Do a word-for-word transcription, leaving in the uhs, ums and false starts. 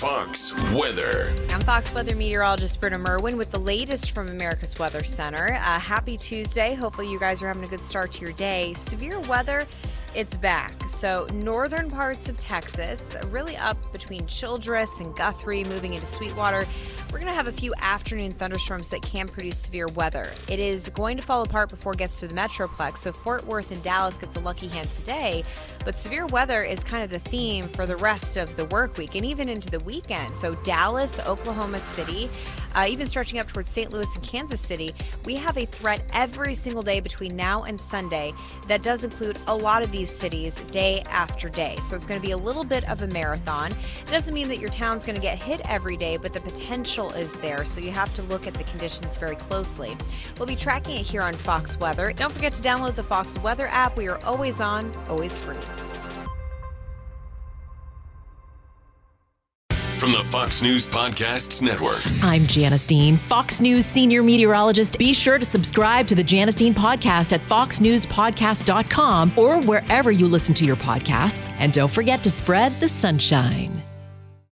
Fox Weather. I'm Fox Weather meteorologist Britta Merwin with the latest from America's Weather Center. Uh, happy Tuesday. Hopefully you guys are having a good start to your day. Severe weather, it's back. So northern parts of Texas, really up between Childress and Guthrie, moving into Sweetwater. We're going to have a few afternoon thunderstorms that can produce severe weather. It is going to fall apart before it gets to the Metroplex, so Fort Worth and Dallas gets a lucky hand today. But severe weather is kind of the theme for the rest of the work week and even into the weekend. So Dallas, Oklahoma City, uh, even stretching up towards Saint Louis and Kansas City, we have a threat every single day between now and Sunday that does include a lot of these cities day after day. So it's going to be a little bit of a marathon. It doesn't mean that your town's going to get hit every day, but the potential is there, so you have to look at the conditions very closely. We'll be tracking it here on Fox Weather. Don't forget to download the Fox Weather app. We are always on, always free. From the Fox News Podcasts Network. I'm Janice Dean, Fox News senior meteorologist. Be sure to subscribe to the Janice Dean podcast at fox news podcast dot com or wherever you listen to your podcasts. And don't forget to spread the sunshine.